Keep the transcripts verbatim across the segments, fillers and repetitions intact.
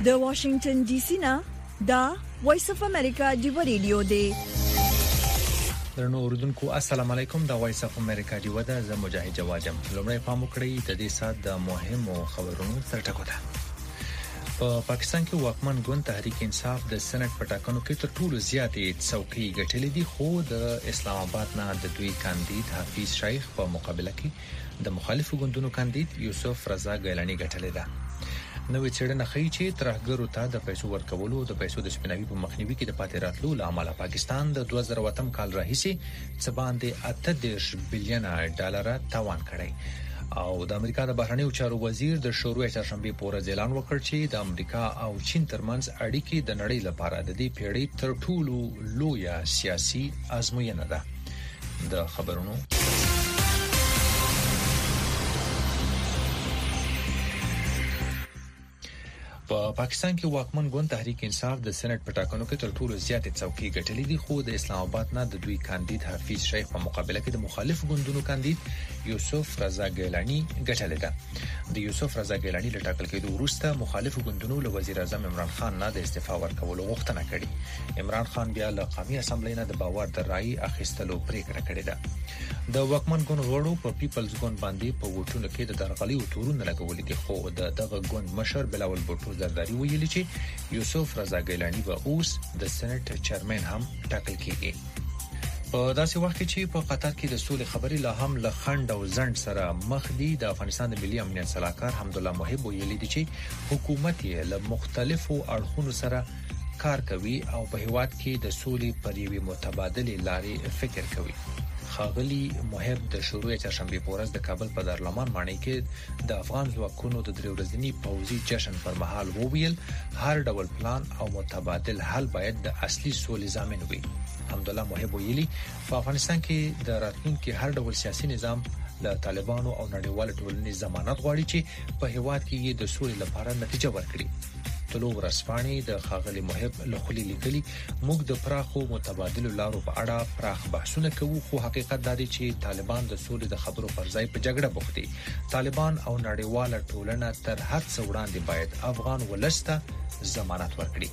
د واشنگټن ډي سي نه دا وایس اف امریکا دی ریډیو دی. درنو اوردونکو السلام علیکم. دا وایس اف امریکا دی ودا ز مجاهد جوادم. لومړی پام وکړئ د دې سات د مهمو خبرونو سرټکو ده. په پاکستان کې واکمن ګوند تحریک انصاف د سېنات په ټاکنو کې تر ټولو زیاتې څوکۍ ګټلې دي، خو د اسلام آباد نه د دوی کاندید حفیظ شیخ په مقابله کې د مخالفو ګوندونو کاندید یوسف رضا ګیلانی ګټلې ده. نوې څېړنه ښیي چې ترهګرو ته د پیسو ورکولو او د پیسو د سپیناوي په مخنیوي کې د پاتې راتلو له امله پاکستان د دوه زره اووه کال راهیسې څه باندې اته دېرش بلین ډالر تاوان کړی او د امریکا د بهرنیو چارو وزیر د شروع چهارشنبه په ورځ اعلان وکړ چې د امریکا او چین ترمنځ اړیکې د نړۍ لپاره د دې پیړۍ تر ټولو لویه سیاسي ازموینه ده. د خبرونو په پاکستان کې واکمن ګوند تحریک انصاف د سېنات په ټاکنو کې تر ټولو زیاتې څوکۍ ګټلې دي، خو د اسلام آباد نه د دوی کاندید حفیظ شیخ په مقابله کې د مخالف ګوندونو کاندید یوسف رضا ګیلانی ګټلې ده. د یوسف رضا ګیلانی له ټاکل کېدو وروسته مخالف ګوندونو له وزیر اعظم عمران خان نه د استعفا ورکولو غوښتنه کړې. عمران خان بیا له قومي اسمبلی نه د باور د رائے اخیستلو پریکړه کړې ده. د واکمن ګوند غړو په پیپلز ګوند باندې په ووټونو کې د درغلي او تورونه لګولې دي، خو د دغه ګوند مشر بلاول بوټو زرداری ویلي چې یوسف رضا ګیلانی به اوس د سېنات چیرمن هم ټاکل کیږي. په داسې وخت کې چې په قطر کې د سولې خبرې لا هم له خند او ځند سره مخ دي، د افغانستان د ملي امنیت صلاحکار حمدالله محب ویلي دي چې حکومت یې له مختلفو اړخونو سره کار کوي او په هیواد کې د سولې پر یوې متبادلې لارې فکر کوي. خاغلی محب د شروع چهارشنبه په ورځ د کابل په دارالمان ماڼۍ کې د افغان ځواکونو د درې ورځني پوځي جشن پر مهال وویل هر ډول پلان او متبادل حل باید د اصلي سولې ضامن وي. حمدالله محب ویلي په افغانستان کې د راتلونکي هر ډول سیاسي نظام له طالبانو او نړیوال ټولنې ضمانت غواړي چې په هیواد کې د سولې لپاره نتیجه ورکړي. طلوع ورځپاڼې د خاغلی محب له خولې لیکلي موږ د پراخو متبادل لارو په اړه پراخ بحثونه کوو، خو حقیقت دا دی چې طالبان د سولې د خبرو پر ځای په جګړه بوخت دي. طالبان او نړیواله ټولنه تر هر څه وړاندې باید افغان ولس ته ضمانت ورکړي.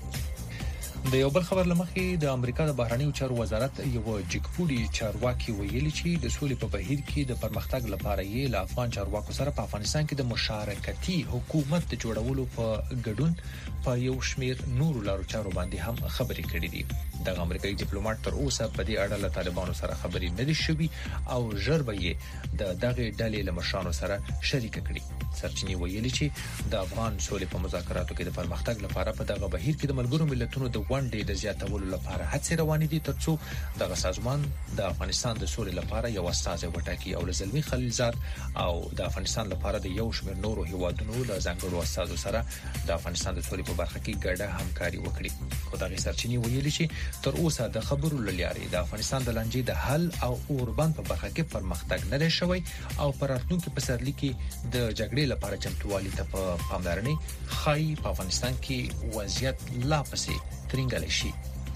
د یو بل خبر لمخې د امریکا د بهرنیو چارو وزارت یو جګپوړي چارواکي ویلي چې د سولې په بهیر کې د پرمختګ لپاره یې له افغان چارواکو سره په افغانستان کې د مشارکتي حکومت د جوړولو په ګډون په یو شمیر نورو لارو چارو باندې هم خبرې کړې دي. د امریکایي ډیپلوماټ تر اوسه په دې اړه له طالبانو سره خبرې نه دي شوي او ژر به یې د دغه ډلې له مشرانو سره شریک کړي. سرچینې ویلي چې د افغان سولې په مذاکراتو کې د پرمختګ لپاره په دغه بهیر کې د ملګرو ملتونو د ونډې د زیاتولو لپاره هڅې روانې دي، ترڅو دغه سازمان د افغانستان د سولې لپاره یو استازی وټاکي او لزلمی خلیلزاد او د افغانستان لپاره د یو شمېر نورو هیوادونو له ځانګړو استازو سره د افغانستان د سولې په برخه کې ګډه همکاري وکړي. خو دغه سرچینې ویلي چې تر اوسه د خبرو لارې د افغانستان د لنجې د حل او اوربند په برخه کې پرمختګ نه دی شوی او پر راتلونکي پسرلي کې د جګړې لپاره چمتووالي ته په پاملرنې خای په افغانستان کې وضعیت لا پسې ترنګل شي.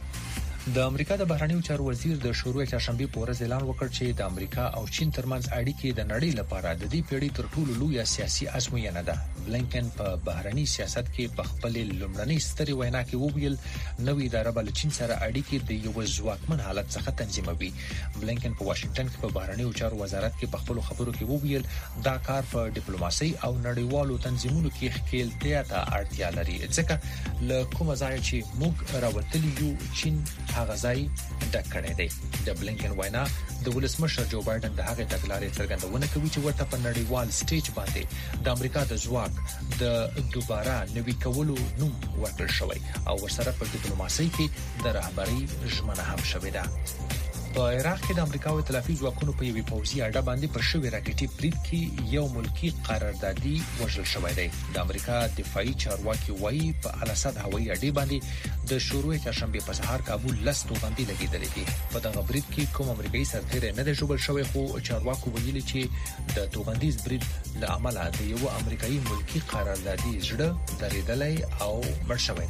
د امریکا د بهرنیو چارو وزیر د شروع چهارشنبه په ورځ اعلان وکړ چې د امریکا او چین ترمنځ اړیکې د نړۍ لپاره د دې پیړۍ تر ټولو لویه سیاسي ازموینه ده. بلینکن په بهرنی سیاست کې په خپل لومړنۍ ستري وینا کې وویل نوې اداره بل چین سره اړیکې د یو ځواکمن حالت څخه تنظیموي. بلینکن په واشنگټن کې په بهرنیو چارو وزارت کې په خپل خبرو کې وویل دا کار په ډیپلوماسي او نړیوالو تنظیمونو کې ښکېلتیا ته اړتیا لري، ځکه له کومه ځای چې موږ راوتلی یو چین هغه ځای ډک کړی دی. د بلینکن وینا د ولسمشر جو بایدن د هغې تګلارې څرګندونه کوي چې ورته په نړیوال سټیج باندې د امریکا د ځواک د دوباره نوي کولو نوم ورکړل شوی او ورسره په ډیپلوماسۍ کې د رهبرۍ ژمنه هم شوې ده. په عراق کې د امریکا او ائتلافي ځواکونو په یوې پوځي اډه باندې په شوې راکټي برید کې یو ملکی قراردادي وژل شوی دی. د امریکا دفاعي چارواکي وایي په الاسد هوایي اډې باندې د شروع چهارشنبه په سهار کابل لس توغندي لګیدلې دي. په دغه برید کې کوم امریکایي سرتیری نه دی ژوبل شوی، خو چارواکو ویلي چې د توغندیز برید له امله د یو امریکایي ملکی قراردادي زړه درېدلی او مړ شوی دی.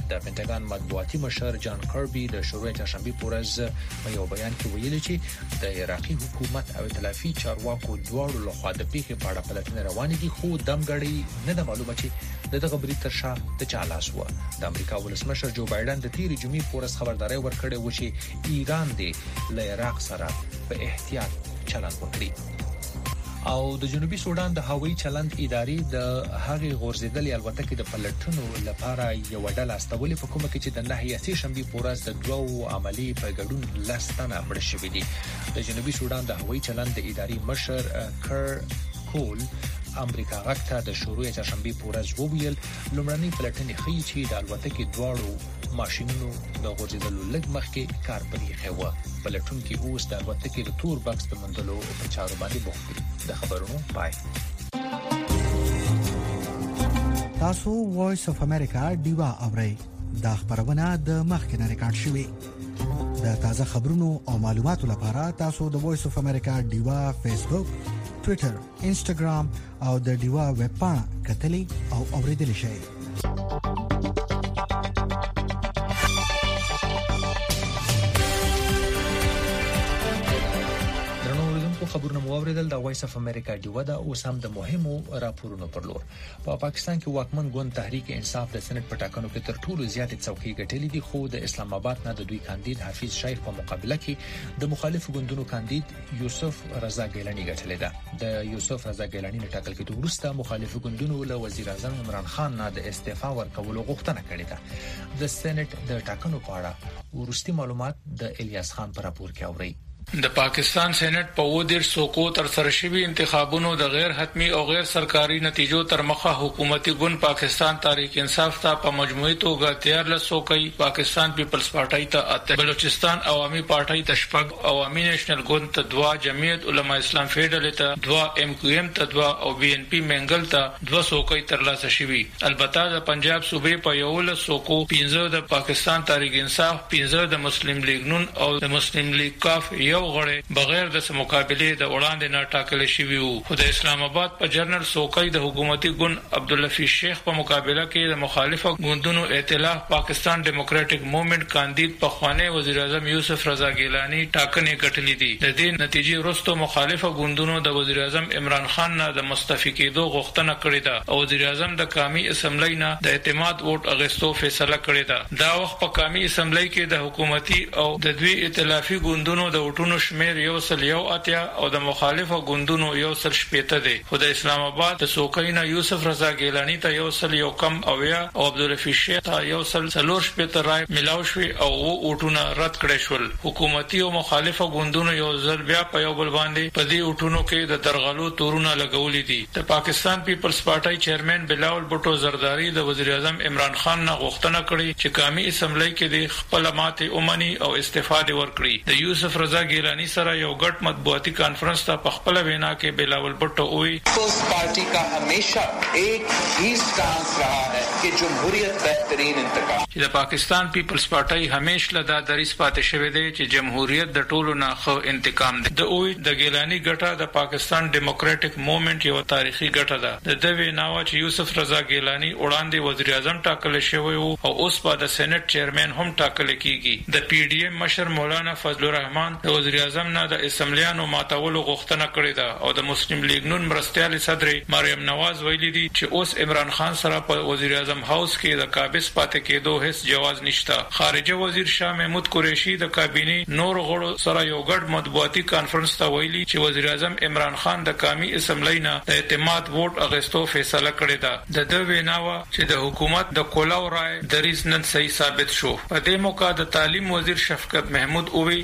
د پینټاګان مطبوعاتي مشر جان کاربي د شروع چهارشنبه په ورځ په یو بیان کې ویلي چې د عراقي حکومت او ائتلافي چارواکو دواړو لخوا د پیښې په اړه پلټنې روانې دي، خو دمګړی نه د معلومه چې د دغه بری تر شا د چا لاس و. د امریکا ولسمشر جو بایدن د تیری جمعې په ورځ خبرداري ورکړې و چې ایران دې له عراق سره په احتیاط چلند وکړي. او د جنوبي سودان د هوایي چلند ادارې د هغې غورځېدلې الوتکې د پلټنو لپاره یو ډله استولې په کومه کې چې د نهه یا شنبه په ورځ د دوو عملی په ګډون لستانه مړ شوې دي. د جنوبي سودان د هوایي چلند د ادارې مشر کر کول امریکا غاکته د شروع چهارشنبه په ورځ وویل لومړنۍ پلټنې ښیي چې د الوتکې دواړو ماشينونو د غورځېدلو لږ مخکې کار پرې خو پلټونکو اوس د الوتکې د تور بکس په مندلو په چارو باندې بوخت دي. د خبرونو پای. تاسو وایس اف امریکا دیوا اورئ. دا خبرونه د مخکنه ریکارډ شوې. د تازه خبرونو او معلوماتو لپاره تاسو د وایس اف امریکا دیوا فیسبوک، ټوئیټر، انسټاګرام او د دیوا ویب پاڼه کتلی او اوریدل شئ. خبرونه مو اوریدل د وایس اف امریکا دیوا د اوس هم د مهمو راپورونو پر لور. په پا پاکستان کې واکمن ګوند تحریک انصاف د سېنات په ټاکنو کې تر ټولو زیاتې څوکۍ ګټلې دي، خو د اسلام آباد نه د دوی کاندید حافظ شیخ په مقابله کې د مخالف ګوندونو کاندید یوسف رضا ګیلانی ګټلې ده. د یوسف رضا ګیلانی نه ټاکل کېدو وروسته مخالف ګوندونو له وزیر اعظم عمران خان نه د استعفا ورکولو غوښتنه کړې ده. د سېنات د ټاکنو په اړه ورستي معلومات د الیاس خان په راپور کې اوري. د پاکستان سېنات په ودیر سوکو تر سره شوی انتخابونو د غیر حتمی او غیر سرکاري نتیجو تر مخه حکومتي ګوند پاکستان تحریک انصاف ته په مجموعي توګه تیار لسوکي، پاکستان پیپلز پارټي ته اته، بلوچستان عوامي پارټي ته شپږ، عوامي نېشنل ګوند ته دوه، جمعیت علما اسلام فیډرل ته دوه، ایم کیو ایم ته دوه او بي ان پی منګل ته دوه سوکي ترلاسه شوي. البته د پنجاب صوبې په یو له سوکو پنځه د پاکستان تحریک انصاف، پنځه د مسلم لیگ نون او د مسلم لیگ کاف یو غړی بغیر د مقابله د وړاندې نه ټاکل شوی وو. خو د اسلام آباد په جنرال سوکي د حکومتي ګوند عبداللفیظ شیخ په مقابله کې د مخالفه ګوندونو ائتلاف پاکستان ډیموکراټک موومېنټ کاندید په خوانی وزیر اعظم یوسف رضا ګیلانی ټاکنې ګټلې دي. د دې نتیجې وروسته مخالفه ګوندونو د وزیر اعظم عمران خان نه د مستعفي کېدو غوښتنه کړې ده او وزیر اعظم د قومي اسمبلی نه د اعتماد ووټ اغستو فیصله کړې ده. دا وخت په قومي اسمبلی کې د حکومتي او د دوی ائتلافي ګوندونو د وټونو شمیر یو سل یو اتیا او د مخالفه ګوندونو یو سل شپېته دی. خو د اسلام آباد د سوکینا یوسف رضا ګیلانی ته یو سل یو کم او یا او عبدالرفیع شیخ ته یو سل څلور شپېته رای ملاو شوی او و وټونه رد کړي شول. حکومتي او مخالفه ګوندونو یو ځل بیا په یو بل باندې په دې وټونو کې د درغلو تورونه لګولې دي. د پاکستان پیپلز پارټي چیرمن بلاول بوټو زرداری د وزیر اعظم عمران خان نه غوښتنه کړې چې قومي اسمبلی کې د خپل ماته اومني او استفاده ورکړي. د یوسف رضا ګیلانی سره یو ګډ مطبوعاتي کانفرنس ته په خپل وینا کې بلاول بوټو وی پیپلز پارٹی کا ہمیشہ ایک ہی سٹانس رہا ہے کہ جمهوریت بهترین انتخاب. چې د پاکستان پیپلز پارټي همیشه لدا دریس پاتې شوی دی چې جمهوریت د ټولو نه خو انتقام دی. د اوی د ګیلانی ګټه د پاکستان ډیموکراټک موومېنټ یو تاریخي ګټه ده. د دوی ناو چې یوسف رضا ګیلانی وړاندې وزیر اعظم ټاکل شوی وو او اوس په د سېنات چیرمن هم ټاکل کیږي. د پی ډی ایم مشر مولانا فضل الرحمن د وزیر اعظم نه د اسمبلیانو ماتولو غوښتنه کړې ده او د مسلم لیگ نون مرستيال صدر مریم نواز ویلي دي چې اوس عمران خان سره په وزیر اعظم هاوس کې د قابض پاتې کېدو هیڅ جواز نشته. خارجه وزیر شاه محمود قریشي د کابینې نور غړو سره یو ګډ مطبوعاتي کانفرنس ته ویلي چې وزیر اعظم عمران خان د قومي اسمبلی نه د اعتماد ووټ اغستو فیصله کړې ده. د دوی ویناوه چې د حکومت د کولاو رائے دریز نن صحیح ثابت شو. په دې موقع د تعلیم وزیر شفقت محمود اووی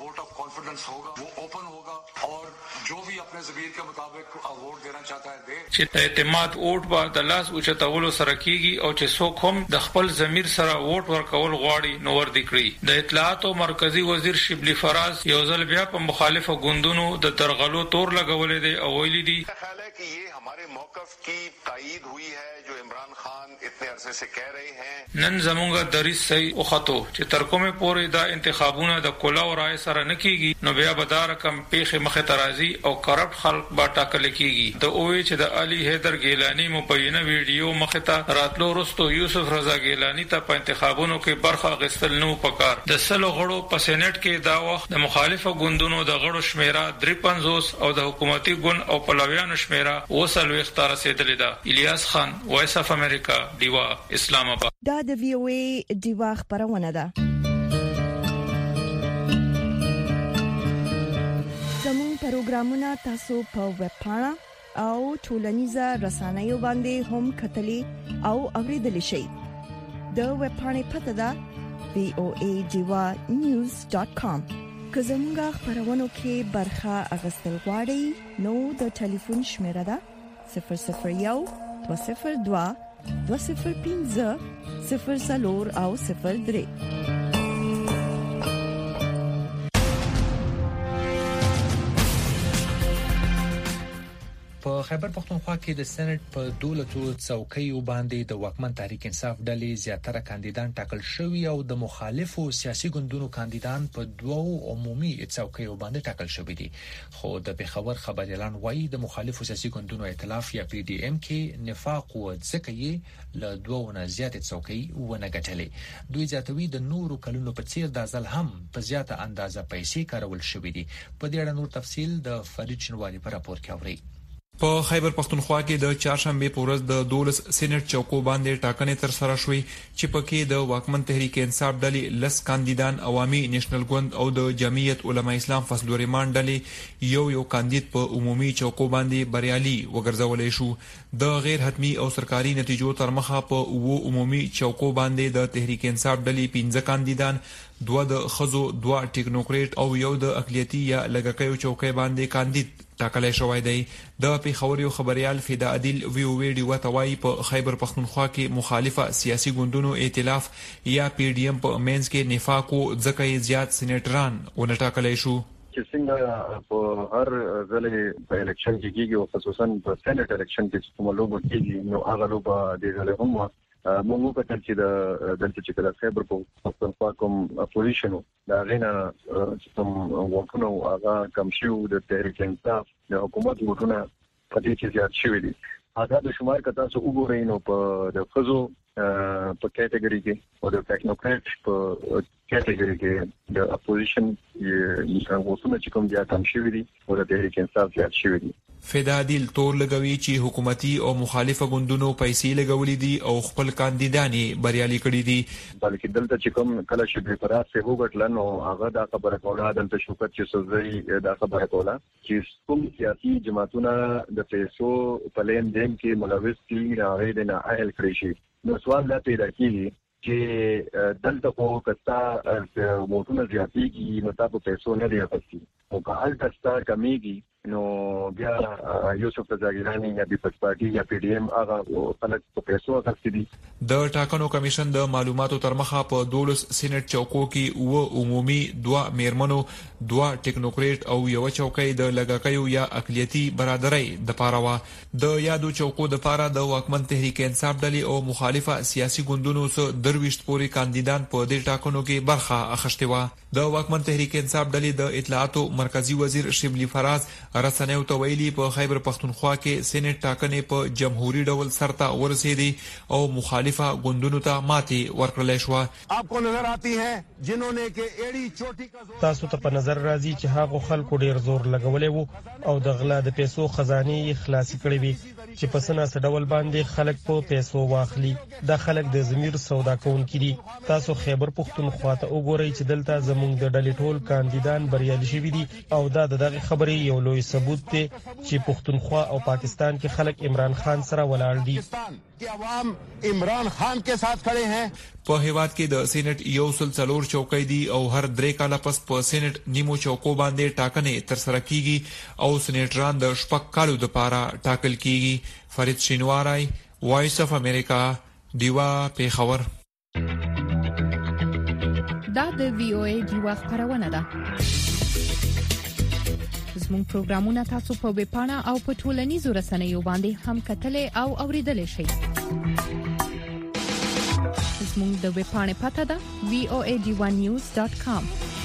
چې د اعتماد ووټ به د لاس اوچتولو سره کیږي او چې څوک هم د خپل ضمیر سره ووټ ورکول غواړي نو ور دي کړی. د اطلاعات او مرکزی وزیر شبلی فراز یو ځل بیا په مخالفه ګوندونو د ترغلو تور لګولې دي او ویلي دي कि ये हमारे मौक़िफ़ की तायीद हुई है जो इमरान खान इतने अरसे से कह रहे हैं। नन जमूंगा दरिस सही वखतो چې تر کومه پورې دا انتخابونه د کولا او رائے سره نه کیږي نو بیا به دا رقم پیښه مخه ترازی او کرپټ خلک با ټاکل کیږي د اوې چې د علي حیدر ګیلانی مبینه ویډیو مخه ته راتلو رستو یوسف رضا ګیلانی ته په انتخابونو کې برخه اخیستل نو پکار د سلو غړو په سېنات کې دا وخت د مخالفه ګوندونو د غړو شمیره درې پنځوس او د حکومتي ګوند او پلویانو شمیره وسلو اختار رسیدلې ده. الیاس خان، وایس اف امریکا، دیوا، اسلام آباد. دا د وی او ای دیوا خبرونه ده. زموږ پروګرامونه تاسو په ویب پاڼه او ټولنیزه رسنیو باندې هم کتلی او اوریدلی شئ. د ویب پاڼې پته ده وی او ای دیوا نیوز ډاٹ کام. که زموږ خبرونو کې برخه اغستل غواړئ نو د ټلیفون شمیره ده صفر صفر یو دو صفر دو دو صفر پنځه صفر څلور او صفر درې. په خیبر پختونخوا کې د سېنات په دولتو څوکیو باندې د واکمن تحریک انصاف ډلې زیاتره کاندیدان ټاکل شوي او د مخالفو سیاسي ګوندونو کاندیدان په دوو عمومي څوکیو باندې ټاکل شوي دي. خو د پیښور خبر اعلان وایي د مخالفو سیاسي ګوندونو ائتلاف یا پی ډی ایم کې نفاق او ځکه یې له دوه نه زیات څوکۍ ونه ګټلې. دوی ځاتوي د نورو کلونو په څیر د ځل هم په زیاته اندازه پیسې کارول شوې دي. په دې اړه نور تفصیل د فرید شنوالي په راپور کې اوري. په خیبر پختونخوا کې د چهارشنبه په ورځ د دولس سېنات چوکو باندې ټاکنې تر سره شوې چې پکې د واکمن تحریک انصاف ډلې لس کاندیدان عوامي نېشنل ګوند او د جمعیت علما اسلام فضلورحمان ډلې یو یو کاندید په عمومي چوکو باندې بریالي وګرځولې شو. د غیر حتمی او سرکاري نتیجو تر مخه په وو عمومي چوکو باندې د تحریک انصاف ډلې پنځه کاندیدان، دوه د خزو، دوه ټیکنوکریټ او یو د اقلیتي یا لږکیو چوکۍ باندې کاندید ټاکلای شوی دی. د پیښور یو خبريال فدا عادل وی او وی ډی وتوای په خیبر پختونخوا کې مخالفه سیاسي ګوندونو ائتلاف یا پی ډی ایم په مینس کې نفاق او ځکه زیات سېنیټران ونه ټاکلای شو. چې څنګه په هر ځلې په الیکشن کې کېږي او خصوصا په سېنات الیکشن کې کوم لوبه کېږي نو هغه لوبه د ځلې هم موږ کتل چې د دلته چې کله خیبر پختونخوا کوم اپوزیشن دا غینا چې کوم وکونو هغه کم شو د تحریک انصاف د حکومت وکونه په دې کې زیات شوی دي. هغه د شمار کتا څو وګورئ نو په د خزو په کټګوري کې او د ټیکنوکریټ په کټګوري کې د اپوزیشن یې وکونه چې کوم زیات هم شوی دي او د تحریک انصاف زیات شوی دي. فدا عادل تور لګوي چې حکومتي او مخالفه ګوندونو پیسې لګولې دي او خپل کاندیدان بریالي کړي دي. بلکې دلته چې کوم کله چې بریفرات څه وګټل نو هغه دا خبره کوله دلته شوکت چې سوزي دا خبره کوله چې کوم سیاسي جماعتونه د پیسو په لین دین کې ملوث دي راغلي د نه اهل کړی شي. نو سوال دا پیدا کیږي چې دلته کو کستا موټونه زیاتېږي نو تاسو پیسو نه دی اخیستي او که حل کستا کمیږي نو بیا یوسف رضا ګیلانی یا پیپلز پارټي یا پی ډی ایم هغه خلک په پیسو اخیستي دي. د ټاکنو کمیشن د معلوماتو تر مخه په دولس سېنات چوکو کې و عمومي، دوه میرمنو، دوه ټیکنوکریټ او یو چوکۍ د لږکیو یا اقلیتي برادرۍ د پاره وا. د یادو چوکو د پاره د واکمن تحریک انصاف ډلې او مخالفه سیاسي ګوندونو سره درويشت پوري کاندیدان په دې ټاکنو کې برخه اخیستي و. د واکمن تحریک انصاف ډلې د اطلاعاتو مرکزی وزیر شبلی فراز رسنیو ته ویلي په خیبر پختونخوا کې سېنات ټاکنې په جمهوریت ډول سرته ورسېدي او مخالفه ګوندونو ته ماتي ورکړل شو. आपको नजर आती है जिन्होंने के एड़ी चोटी का تاسو ته په نظر راځي چې هغه خلکو ډیر زور لګولې وو او د غلا د پیسو خزانه خلاصي کړې وي چې په سنا سډول باندې خلک په پیسو واخلي. دا خلک د ضمیر سودا کوونکي دي. تاسو خیبر پختونخوا ته وګورئ چې دلته زموږ د ډلې ټول کاندیدان بریالي شوي دي او دا دغه خبرې یو لوی ثبوت دی چې پختونخوا او پاکستان کې خلک عمران خان سره ولاړ دي. कि अवाम इमरान खान के साथ खड़े हैं. په هیواد کې د سېنات یو سل څلور چوکۍ دي او هر درې کاله پس په سېنات نیمو چوکو باندې ټاکنې تر سره کیږي او سېناتران د شپږ کالو لپاره ټاکل کیږي. فرید شینواری، وایس اف امریکا، دیوا، پیښور. دا د وی او ای دیوا خبرونه ده. زموږ پروګرامونه تاسو په ویب پاڼه او په ټولنیزو رسنیو باندې هم کتلای او اوریدلای شئ. زموږ د ویب پاڼې پته ده وی او ای ډی ون نیوز ډاټ کام.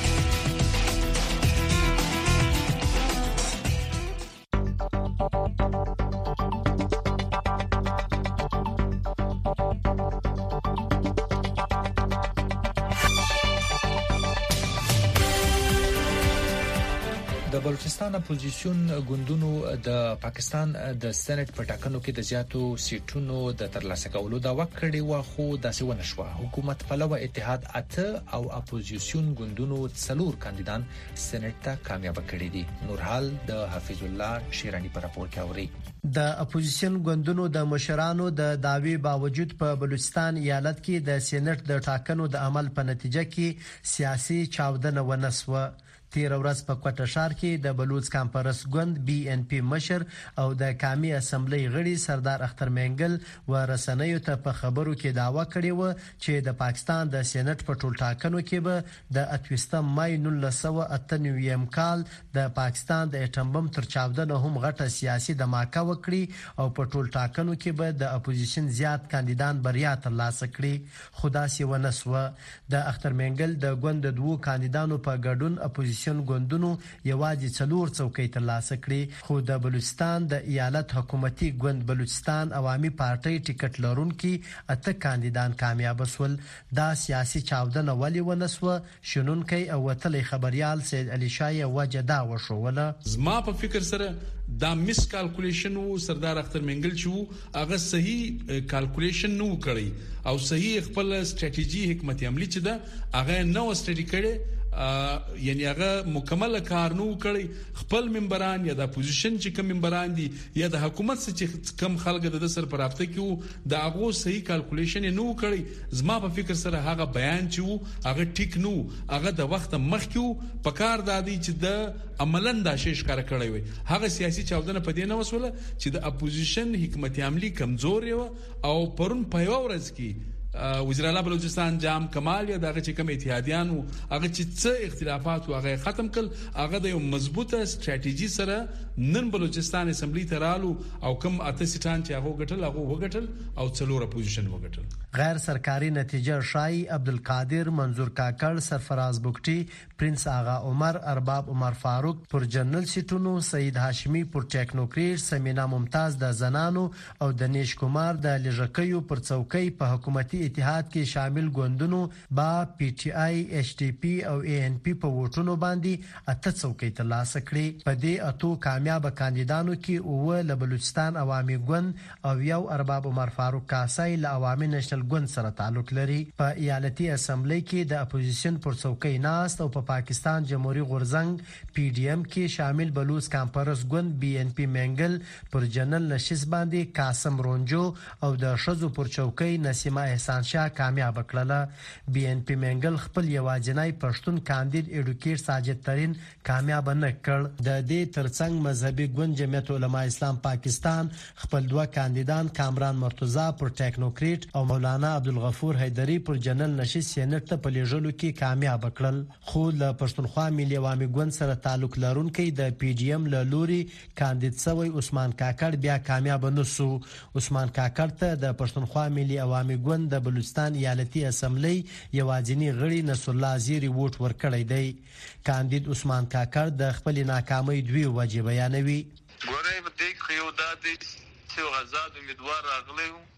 د بلوچستان اپوزیسیون ګوندونو د پاکستان د سېنات په ټاکنو کې د زیاتو سیټونو د ترلاسه کولو دعوا کړې و، خو داسې ونه شوه. حکومت پلوه اتحاد اته او اپوزیسیون ګوندونو څلور کاندیدان سېنات ته کامیاب کړي دي. نورحال د حفیظ الله شیرانی پر راپور کې اوري. د اپوزیسیون ګوندونو د مشرانو د دعوی باوجود په بلوچستان ایالت کې د سېنات د ټاکنو د عمل په نتیجه کې سیاسي چاودنه ونسوه. تیر ورځ په کوټه ښار کې د بلوچ کانفرنس ګوند بي ان پی مشر او د قومي اسمبلی غړي سردار اختر مینګل و رسنیو ته په خبرو کې دعوا کړې و چې د پاکستان د سېنات په ټول ټاکنو کې به د اتويستم مای نولس سوه اته نوي کال د پاکستان د اټم بم تر چاودنه هم غټه سیاسي دماکه وکړي او په ټول ټاکنو کې به د اپوزیشن زیات کاندیدان بریا ترلاسه کړي، خو داسې ونه سوه. د اختر مینګل د ګوند د دوو کاندیدانو په ګډون اپوزیشن ګوندونو یوازې څلور څوکۍ ترلاسه کړې، خو د بلوچستان د ایالت حکومتي ګوند بلوچستان عوامي پارټۍ ټیکټ لرونکي اته کاندیدان کامیاب شول. دا سیاسي چاودنه ولې ونسوه؟ شنونکي او وتلی خبريال سید علي شاه وجه دا وشوله. زما په فکر سره دا مس کالکولیشن وو. سردار اختر منګل چې هغه صحیح کالکولیشن نو کړی او صحیح خپل استراتیژي حکمت عملی چې دا هغه نو استډی کړي، یعنی هغه مکمل کار نو کړی. خپل ممبران یا د اپوزیشن چې کوم ممبران دي یا د حکومت چې کم خلک د سر پر رابطه کې د هغه صحیح کالکولیشن نو کړی. زما په فکر سره هغه بیان چې هغه ټیک نو، هغه د وخت مخکې په کار دادی چې د عملاً دا شیش کار کړی وي. هغه سیاسي چاودنه په دې نه وسوله چې د اپوزیشن حکمت عملی کمزور و او پرون په یو ورځ کې وزیر اعلی بلوچستان جام کمال یا دغه چې کوم اتحادیان او هغه چې څه اختلافات او هغه ختم کړ، هغه د یو مضبوطه استراتیژي سره نن بلوچستان اسمبلی ترالو او کوم اته سټان چې هغه غټل هغه وګټل او څلور اپوزیشن وګټل. غیر سرکاري نتیجه شای عبدالقادر منظور کاکړ سرفراز بوکټي پرنس آغا عمر ارباب عمر فاروق پر جنرال سیټونو، سید هاشمی پر ټیکنوکریټ، سمینا ممتاز د زنانو او دنیش کومار د لژکیو پر څوکۍ په حکومتي اتحاد کې شامل ګوندونو با پی ټی آی، ایچ ډی پی او ای ان پی په ووټونو باندې اته څوکۍ ترلاسه کړې. په دې اتو کامیاب کاندیدانو کې اوه له بلوچستان عوامي ګوند او یو ارباب عمر فاروق کاسای له عوامي نېشنل ګوند سره تعلق لري. په ایالتي اسمبلی کې د اپوزیشن پر څوکۍ ناست او په پاکستان جمهوریت غورځنګ پی ډی ایم کې شامل بلوچ کانفرنس ګوند بی ان پی منګل پر جنرال نشست باندې قاسم رونجو او د شذو پر څوکۍ نسیمه احسان شاه کامیاب کړله. بی ان پی منګل خپل یوازینی پښتون کاندید ایډوکیټ ساجد ترين کامیاب نه کړ. د دې ترڅنګ مذهبي ګوند جمعیت علما اسلام پاکستان خپل دوه کاندیدان کامران مرتضی پر ټیکنوکریټ او مولانا عبدالغفور حیدری پر جنرال نشست سېنات ته په لیږلو کې کامیاب کړل. خو له پښتونخوا ملي عوامي ګوند سره تعلق لرونکي د پی ډی ایم له لوري کاندید سوی عثمان کاکړ بیا کامیاب نه سو. عثمان کاکړ ته د پښتونخوا ملي عوامي ګوند د بلوچستان ایالتي اسمبلی یوازینی غړي نصر الله زیری ووټ ورکړی دی. کاندید عثمان کاکړ د خپل ناکامۍ دوی وجه بیانوي. ګورې په دې کې یو د دې چې غزاد امیدوار راغلی و،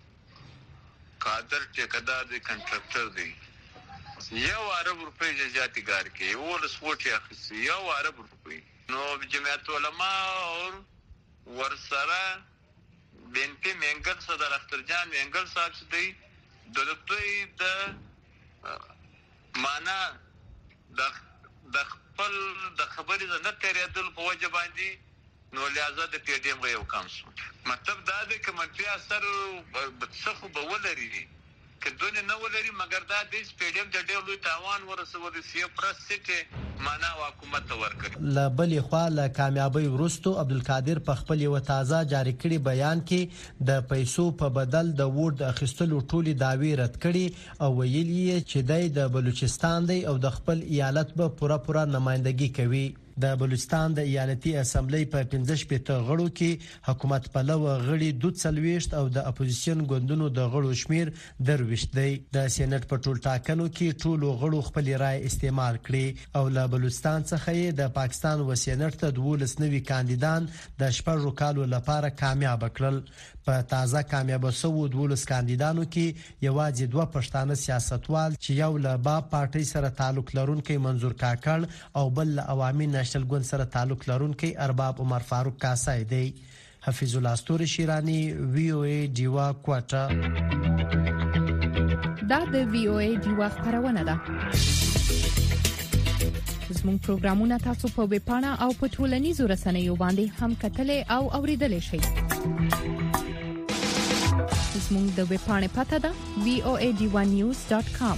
قادر ټیکدار دی، کنټراکټر دی، یو عرب روپی جزیاتی گار کے وہ لسوٹی اخیسی یو عرب روپی نو جمعیت علماء اور ورسرا بین پی مینگل صدر اختر جان مینگل صاحب سے دی دلتوی دا مانا دا خپل دا خبری دا نتیری دل پا وجه باندی نو لہذا دا پی ڈیم غیو کام سو مطلب دا دے کہ منفی اثر بتسخو بولری دی که دونه نه ولري مګر دا د سپیډیم د ډېر لوی تاوان ورسول سی پرس سټي معنا حکومت ورکړي. له بلې خوا له کامیابی وروسته عبدالقادر په خپل یو تازه جاری کړي بیان کې د پیسو په بدل د ووټ اخیستلو ټولي دعوی رد کړي او ویلي چې د بلوچستان دی او د خپل ایالت به پوره پوره نمائندګي کوي. د بلوچستان د ایالتي اسمبلی په پنځه شپېته غړو کې حکومت پلو غړي دوه څلوېښت او د اپوزیشن ګوندونو د غړو شمیر درويشت دی. د سېنات په ټول ټاکنو کې ټول غړو خپل رائے استعمال کړي او له بلوچستان څخه د پاکستان و سېنات ته دولس نوي کاندیدان د شپږ کالو لپاره کامیاب کړل. په تازه کامیاب شوو دولس کاندیدانو کې یوازې دوه پښتانه سیاستوال چې یو له باب پارټي سره تعلق لرونکي منظور کاکړ او بل له عوامي نېشنل ګوند سره تعلق لرونکي ارباب عمر فاروق کاسای دی. حفیظ الله استور شیرانی وی او ای دیوا کوټا. دا د وی او ای دیوا خبرونه ده. زموږ پروګرامونه تاسو په ویب پاڼه او په ټولنیزو رسنیو باندې هم کتلای او اوریدلای شئ. زموږ د ویب پاڼې پته ده وی او ای ډي ون نیوز ډاټ کام.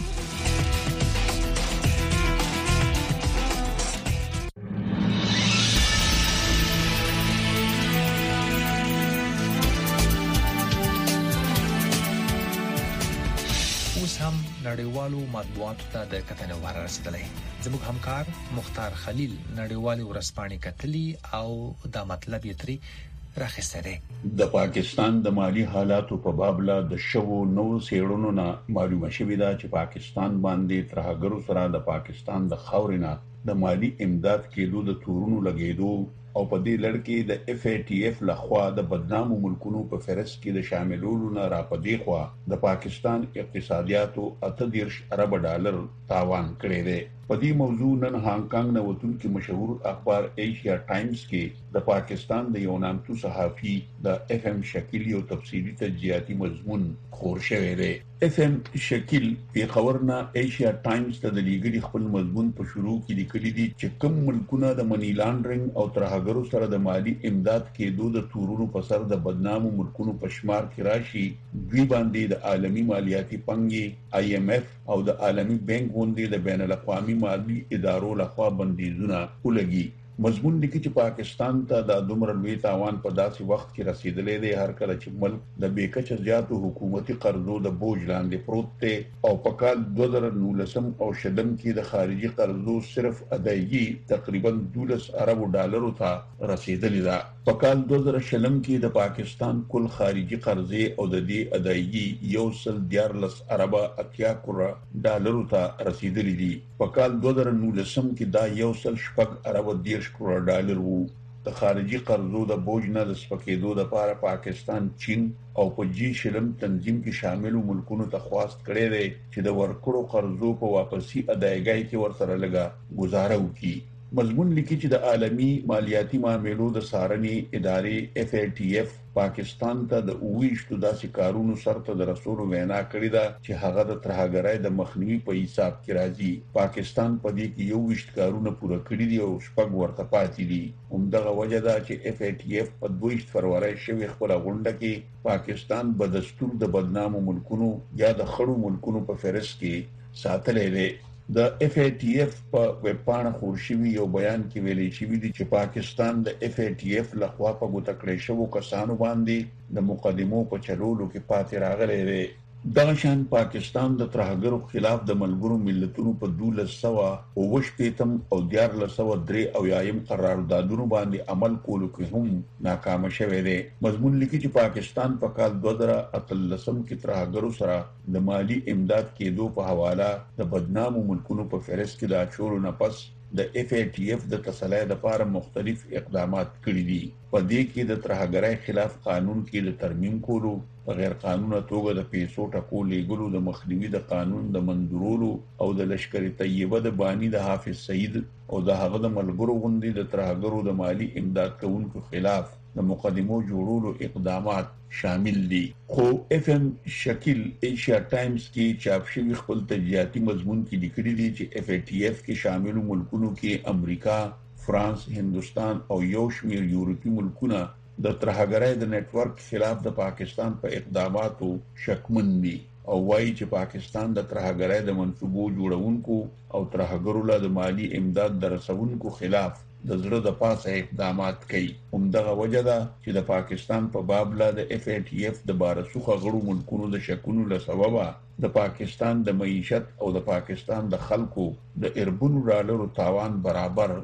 اوس هم نړیوالو مطبوعاتو ته د کتنې وار رسیدلی. زموږ همکار مختار خلیل نړیوالې ورځپاڼې کتلي او دا مطلب یې ترې راخستره. د پاکستان د مالی حالاتو په باب لا د شوو نو سیړونو نه معلومه شوې ده چې پاکستان باندې ترهګرو سره د پاکستان د خاورینه د مالی امداد کېدو د تورونو لګېدو او په دې لړ کې د اف ای ټي اف لخوا د بدنامو ملکونو په فهرست کې د شاملولو نه راپدې خوا د پاکستان اقتصادیاتو اته دیرش ارب ډالر تاوان کړی دی. په دې موضوع نن هانګ کانګ نه وتونکي مشهور اخبار ایشیا ټایمز کې د پاکستان د یو نامتو صحافي د اف ام شکیل یو تفصیلی تجزیاتی مضمون خور شوی دی. اف ام شکیل په خبرنا ایشیا ټایمز ته د لیګري خپل مضمون په شروع کې لیکلي دي چې کوم ملکونه د منی لانډرینګ او ترهګرو سره د مالی امداد کېدو د تورونو په سر د بدنامو ملکونو په شمار کې راشي دوی باندې د عالمی مالیاتي پنګي آی ایم ایف او د عالمی بانک غونډې د بین الاقوامي مالی ادارو لخوا بندیزونه ولګي. مضمون لیکي چې پاکستان ته د دومره لوی تاوان په داسې وخت کې رسیدلې دی هر کله چې ملک د بیکچه زیاتو حکومتي قرضو د بوج لاندې پروت دی او په کال دوه زره نولسم او شلم کې د خارجي قرضو صرف ادایګي تقریبا دولس ارب ډالرو ته رسیدلې ده. په کال دوه زره شلم کې د پاکستان کل خارجي قرضې او د دې ادایګي یو سل دیارلس ارب اتیا کروڑ ډالرو ته رسیدلې دي. په کال دوه زره نولسم کې دا یو سل شپږ ارب دیرش کروڑ ډالر وو. د خارجي قرضو د بوج نه د سپکېدو لپاره پاکستان چین او په جی شلم تنظیم کې شامل ملکونو ته خواست کړی دی چې د ورکړو قرضو په واپسی ادایګۍ کې ورسره لګا گزاره وکړي. مضمون لیکي چې د عالمی مالیاتي معاملو د څارنې ادارې اف ای ټي اف پاکستان ته د اوویشتو داسې کارونو سرته د رسولو وینا کړې ده چې هغه د ترهګرۍ د مخنیوي په حساب کې راځي. پاکستان په دې کې یو ویشت کارونه پوره کړي دي او شپږ ورته پاتې دي. همدغه وجه ده چې اف ای ټي اف په دویشت فروری شوې خپله غونډه کې پاکستان بدستور د بدنامو ملکونو یا د خړو ملکونو په فهرست کې ساتلی دی. د اف ای ټي اف په ویب پاڼه خور شوی یو بیان کې ویلي شوی دی چې پاکستان د اف ای ټي اف لخوا په ګوته کړی شوو کسانو باندې د مقدمو په چلولو کې پاتې راغلی دی. دغه شان پاکستان د ترهګرو خلاف د ملګرو ملتونو په دولس سوه اووه شپېتم او دیارلس سوه درې اویایم قراردادونو باندې عمل کولو کې هم ناکام شوی دی. مضمون لیکي چې پاکستان په کال دوه زره اتلسم کې ترهګرو سره د مالی امداد کېدو په حواله د بدنامو ملکونو په فهرست کې د اچولو نه پس د اف ای ټي اف د تسلیت لپاره مختلف اقدامات کړي دي. په دې کې د ترهګرۍ خلاف قانون کې د ترمیم کولو، په غیر قانوني توګه د پیسو ټکول لیږلو، د مخنیوي د قانون د منظورولو او د لشکر طیبه د بانی د حافظ سعید او د هغه د ملګرو غونډې د ترهګرو د مالی امداد کوونکو خلاف د مقدمو جوړولو اقدامات شامل دي. خو اف ام شکیل ایشیا ټایمز کې چاپ شوی خپل تجزیاتی مضمون کې لیکلي دي چې اف ای ټي اف کې شامل ملکونو کې امریکا، فرانس، هندوستان او یو شمېر یورپي ملکونه د ترهګرۍ د نېټ ورک خلاف د پاکستان په اقداماتو شکمن دي او وایي چې پاکستان د ترهګرۍ د منصوبو جوړونکو او ترهګرو له د مالی امداد د رسونکو خلاف د زړه د پاسه اقدامات کوي. همدغه وجه ده چې د پاکستان په باب لا د اف ای ټي اف د بارسوخه غړو ملکونو د شکونو له سببه د پاکستان د معیشت او د پاکستان د خلکو د اربونو ډالرو تاوان برابر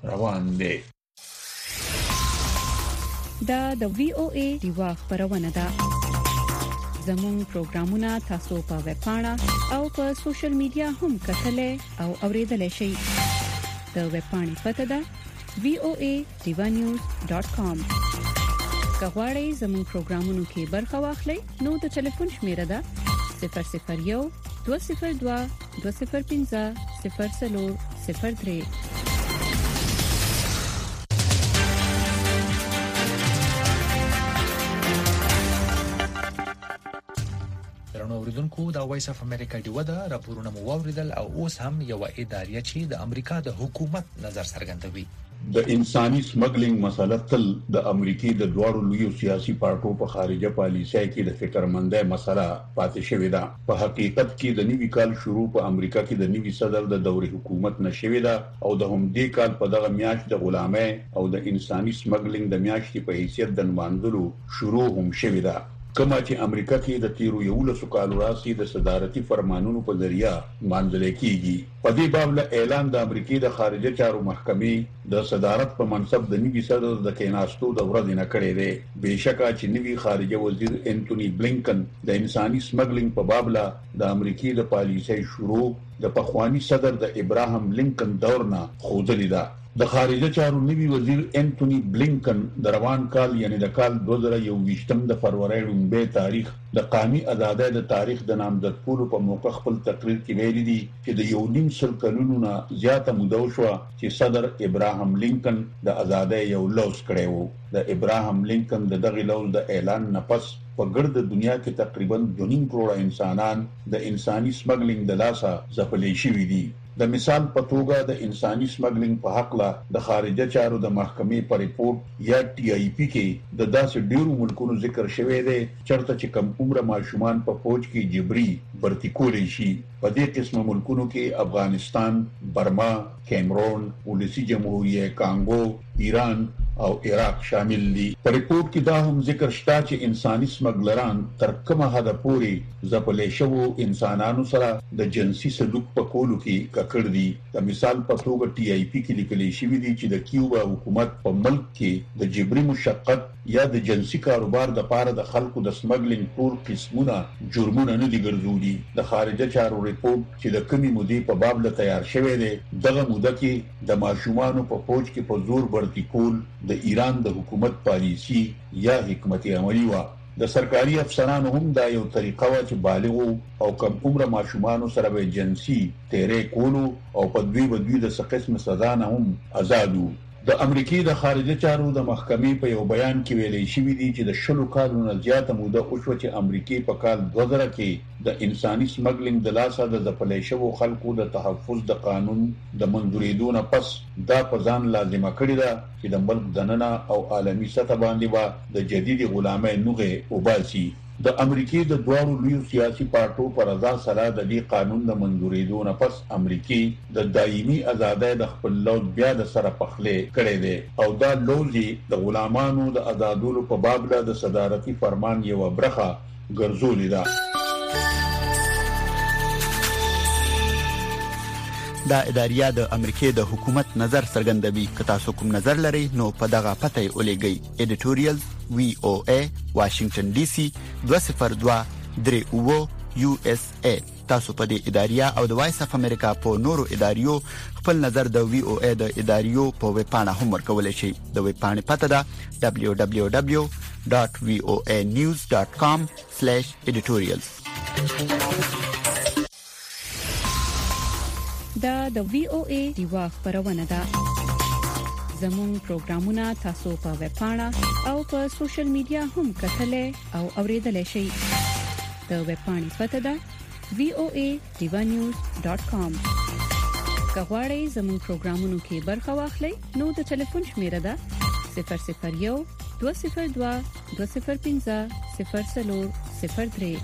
روان دی. دا د وی او ای دیوا خبرونه ده. زموږ پروګرامونه تاسو په ویب پاڼه او په سوشل میډیا هم کتلای او اوریدلای شئ. د ویب پاڼې پته ده وی او ای دیوا نیوز ډاټ کام. کغواړئ زموږ پروګرامونو کې برخه واخلئ نو د ټلیفون شمیره ده صفر صفر یو دوه صفر دوه دوه صفر پنځه صفر څلور صفر درې. اوریدونکو دا وایس اف امریکا دی ودا راپورونه مو واوریدل او اوس هم یو ادارې چې د امریکا د حکومت نظر څرګندوي. د انساني سمګلینګ مسله تل د امریکای د دوړو لوی سیاسي پارټو په خارجه پالیسۍ کې د فکرمندۍ مسله پاتې شوې ده. په حقیقت کې د نوي کال شروع په امریکا کې د نوي صدر د دورې حکومت نشوي ده او د همدې کال په دغه میاشت د غلامۍ او د انساني سمګلینګ د میاشتې په حیثیت د نمانځلو شروع هم شوې ده. کما چې امریکا کې د تیرو یولسو کالو راځي د صدارتي فرمانونو په ذریعہ مانځل کېږي. په دې باب له اعلان د امریکای د خارجه چارو محکمې د صدارت په منصب د نوي صدر د کیناستو د ورځې نه کړې ده. بهشکه چې نوي خارجه وزیر انټونی بلینکن د انساني سمګلینګ په باب له د امریکای د پالیسۍ شروع د پخوانی صدر د ابراهام لینکن دور نه خوځلې ده. د خارجه چارو نوي وزیر انټونی بلینکن د روان کال یعنی د کال دوه زره یوویشتم د فروری لومبه تاریخ د قومي ازادۍ د تاریخ د نامزد کولو په موقع خپل تقریر کې ویلي دي چې د یو نیم سل کلونو نه زیاته موده شو چې صدر ابراهام لینکن د ازادۍ یو لوز کړی وو. د ابراهام لینکن د دغه لوز د اعلان نه پس په ګرد دنیا کې تقریبا دوه نیم کروڑه انسانان د انساني سمګلینګ د لاسه ځپلې شوي دي. د مثال په توګه د انساني سمګلینګ په حق لا د خارجه چارو د محکمې په ریپورت یا ټي آی پی کې د داسې ډیرو ملکونو ذکر شوی دی چرته چې کم عمره ماشومان په فوج کې جبري برتي کولې شي. په دې قسمه ملکونو کې افغانستان، برما، کیمرون، ولسی جمهوریه کانګو، ایران او عراق شامل دي. په ریپورت کې دا هم ذکر شته چې انساني سمګلران تر کومه حد پورې ځپلې شوو انسانانو سره د جنسي سلوک په کولو کې ککړ دي. د مثال په توګه ټي آی پی کې لیکل شوی دی چې د کیوبا حکومت په ملک کې د جبري مشقت یا د جنسي کاروبار د پاره د خلکو د سمګلینګ ټول قسمونه جرمونه نه دي ګرځولي. د خارجه چارو ریپورت چې د کمی مودې په باب له تیار شوی دی دغه موده کې د ماشومانو په فوج کې په زور برتي کول د ایران د حکومت پالیسی یا حکمت عملی و. د سرکاري افسرانو هم دا یو طریقه و چې بالغ او کم عمر ماشومانو سره به جنسي تیرې کولو او په دوی بدوی د څه قسم سزا نه هم آزادو. د امریکای د خارجه چارو د محکمې په یو بیان کې ویلي شوی دی چې د شلو کالو نه زیاته موده اوشو چې امریکای په کال دوه زره کې د انساني سمګلینګ د لاسه د ځپلې شوو خلکو د تحفظ د قانون د منځورېدو نه پس دا په ځان لازمه کړې ده چې د ملک دننه او عالمي سطح باندې به د جدید غلامۍ نوغه وباسي. د امریکای د دوړو لوی سیاسي پارټو پر رضا سره د دې قانون د منځورېدو نه پس امریکای د دایمي ازادۍ د خپل لوز بیا د سره پخلې کړې ده او دا لوزي د غلامانو د آزادولو په باب د صدارتي فرمان یو برخه ګرځولې ده. دا اداریه د امریکای د حکومت نظر څرګندوي. که تاسو کوم نظر لرئ نو په دغه پته ولېږئ. ایډیټوریال وی او ای واشنگټن ډي سي دوه صفر دوه درې اوه یو اس ای. تاسو په دې اداریه او د وایس اف امریکا په نورو اداریو خپل نظر د وی او ای د اداریو په ویب پاڼه هم ورکولای شئ. د ویب پاڼې پته ده دبليو دبليو دبليو ډاټ وی او ای نیوز ډاټ کام سلیش ایډیټوریالز. دا د وی او ای دیوا خبرونه ده. زموږ پروګرامونه تاسو په ویب پاڼه او په سوشل میډیا هم کتلای او اوریدلای شئ. د ویب پاڼې پته ده وی او ای دیوا نیوز ډاټ کام. کغواړئ زموږ پروګرامونو کې برخه واخلئ نو د ټلیفون شمیره ده صفر صفر یو دوه صفر دوه دوه صفر پنځه صفر څلور صفر درې.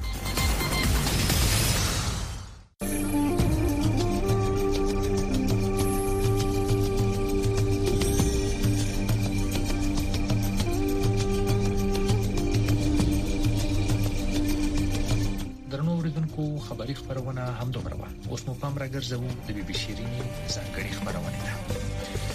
خبری خبرونه هم دومره وه. اوس مو پام راګرځوو د بي بي شيرینې ځانګړي خبرونه ده.